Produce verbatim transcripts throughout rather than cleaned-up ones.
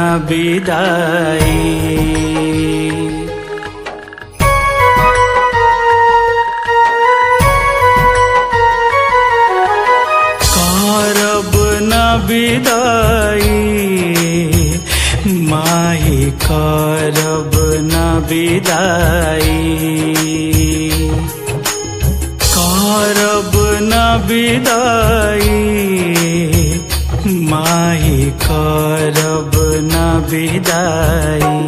विदाई। करब न विदाई माही, करब न विदाई, करब न विदाई माही, करब न विदाई,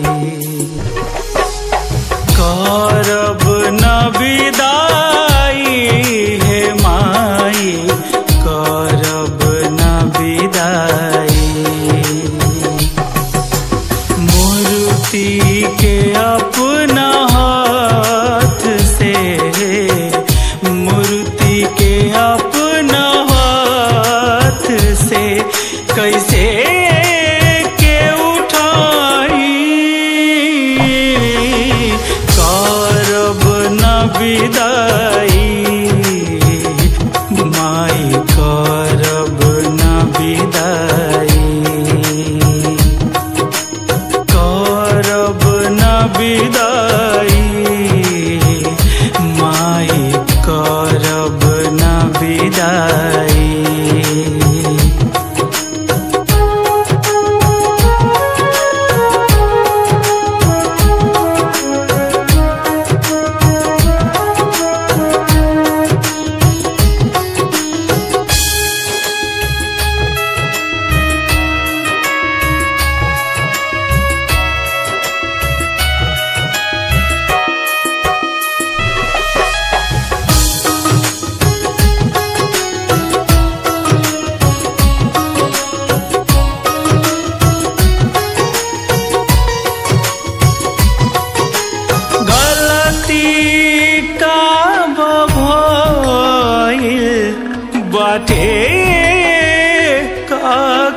करब न विदाई हे माई, करब न विदाई। मूर्ति के अपना हाथ से, मूर्ति के अपना हाथ से कैसे के उठाई। करब न विदाई माई, करब न विदाई, करब न विदाई माई, करब न विदाई। बाटे का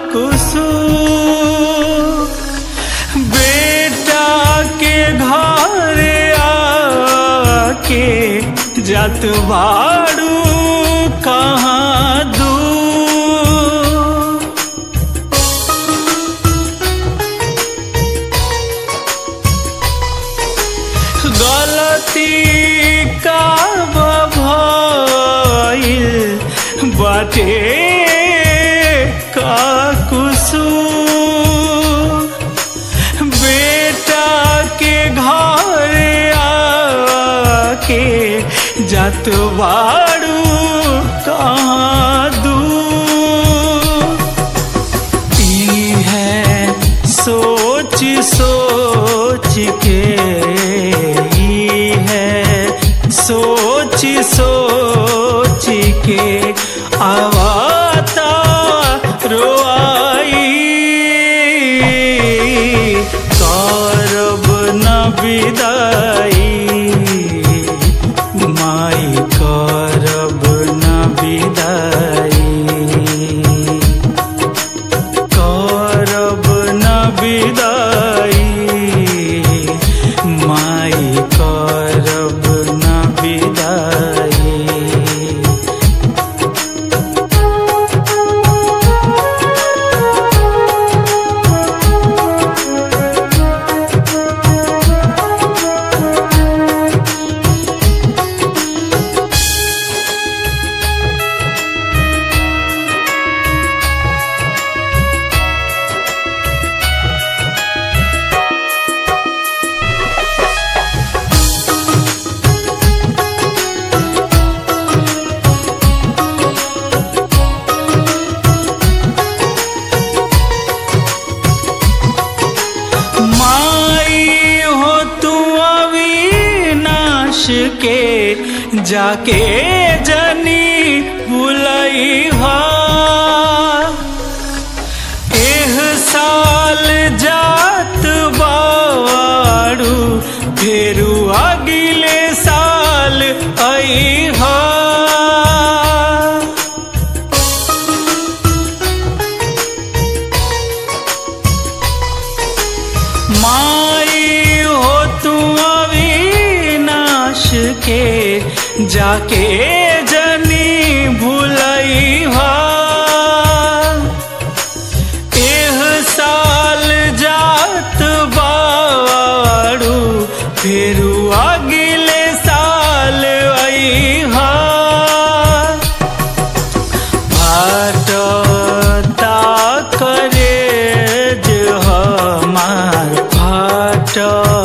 कसूर, बेटा के घर आके जात बाड़ू कहाँ दूर। गलती का भइल बाटे का कसूर, बेटा के घर आके जात बाड़ू कहाँ दूर। ई है सोच सोच के, ई है सोच सोच के आवाता रोआई। करब न विदाई माई, करब न विदाई, करब न विदाई माई, करब न विदाई। के जाके जनी भुलैहा, एह साल जात बाड़ू फेरू अगले साल अइहा। माई हो तू अविनाश के जाके जनी भुलैहा, एह साल बाट